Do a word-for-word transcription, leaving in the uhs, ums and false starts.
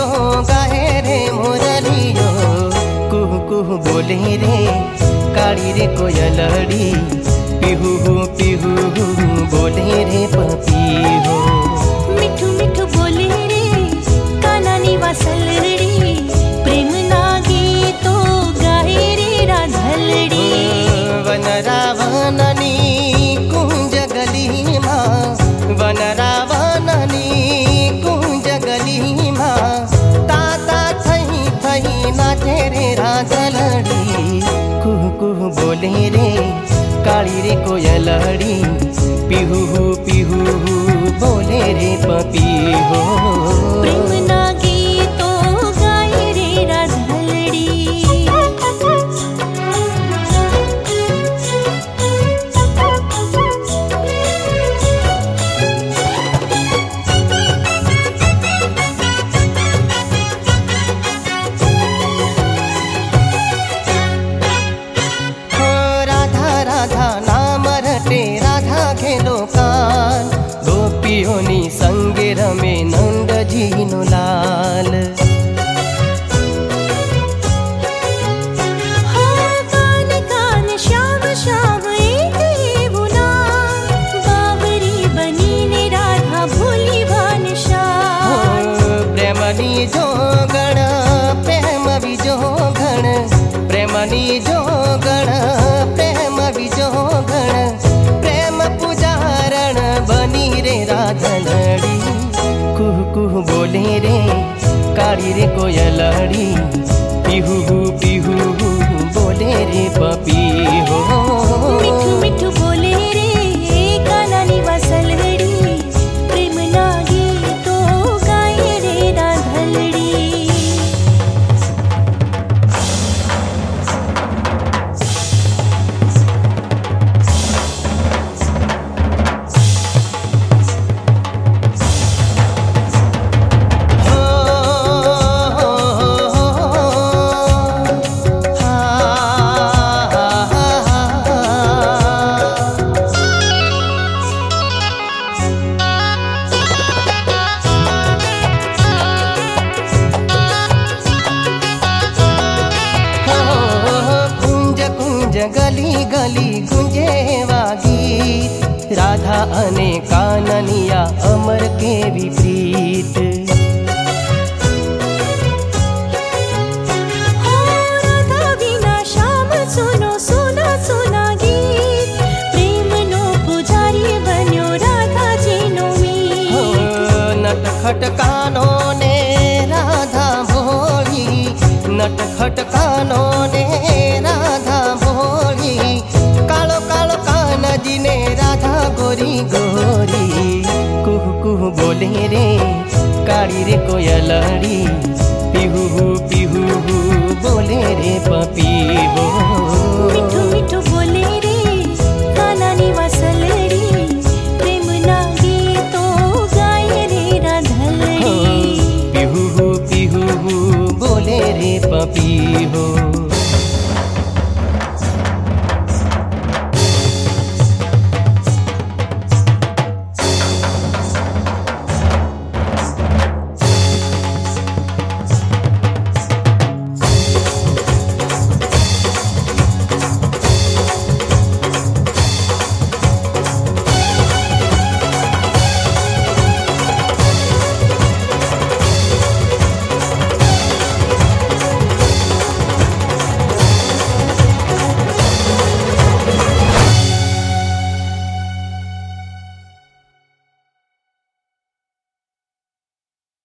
गाए रे मुरलियो, कुहू कुहू बोले रे काली रे कोयलड़ी, पिहू पिहू बोले रे पपीहो। मिठू मिठू बोले रे कानानी वासलड़ी, प्रेम नागी तो गाए रे राधलड़ी। वनरावननी कुंज गली मा, वनरावननी कुंज गली मा, ताता थई थई नाचे रे राधलड़ी, कुहू कुहू बोले रे काली रे कोयलड़ी, पिहू पिहू बोले रे पपीहो। प्रेम नागी तो गाए रे राधलड़ी। गोपियोनी संगे रमे नंद जीनो लाल, हाँ कान कान श्याम श्याम एक बुना, बाबरी बनी ने राधा भोली भानशाल। प्रेमनी जो गण प्रेम विजो गण, प्रेमनी जो गण प्रेम विजो गण, प्रेम पुजारण बनी रे राधलड़ी, कुहू कुहू बोले रे काली रे कोयलड़ी, पिहू पिहू बोले रे पपीहो। मिठू मिठू बोले रे कानानी वासलड़ी, प्रेम नागी तो गाए रे राधलड़ी। गली गली गुंजे वागी, राधा अने काननिया अमर के विपरीत। राधा विना श्याम सुनो सुना सुना गीत, प्रेम नो पुजारी बन्यो राधा जीनो मीत। नटखट कानो ने राधा भोली, नटखट कानो ने राधा भोली, कालो कालो काना जी ने राधा गोरी गोरी, कुहू कुहू बोले रे काली रे कोयलड़ी, पिहू पिहू बोले रे पपीहो।